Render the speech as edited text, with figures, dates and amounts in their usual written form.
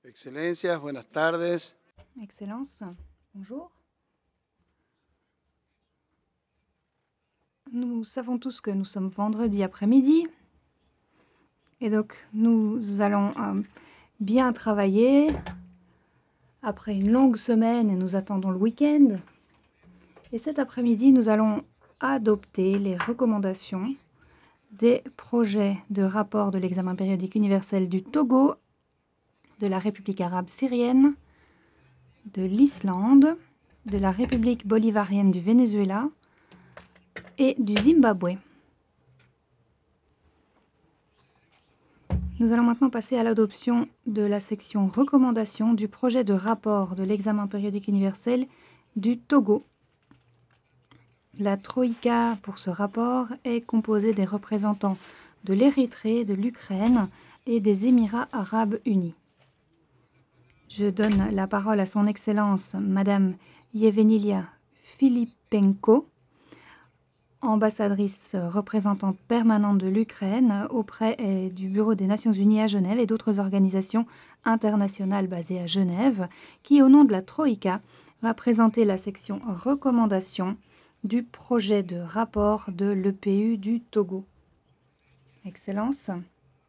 Excelencias, buenas tardes. Excellence, bonjour. Nous savons tous que nous sommes vendredi après-midi et donc nous allons bien travailler après une longue semaine et nous attendons le week-end. Et cet après-midi, nous allons adopter les recommandations des projets de rapport de l'examen périodique universel du Togo, de la République arabe syrienne, de l'Islande, de la République bolivarienne du Venezuela et du Zimbabwe. Nous allons maintenant passer à l'adoption de la section recommandations du projet de rapport de l'examen périodique universel du Togo. La Troïka pour ce rapport est composée des représentants de l'Érythrée, de l'Ukraine et des Émirats arabes unis. Je donne la parole à son Excellence Madame Yevhenilia Filipenko, ambassadrice représentante permanente de l'Ukraine auprès du Bureau des Nations Unies à Genève et d'autres organisations internationales basées à Genève, qui, au nom de la Troïka, va présenter la section recommandations du projet de rapport de l'EPU du Togo. Excellence.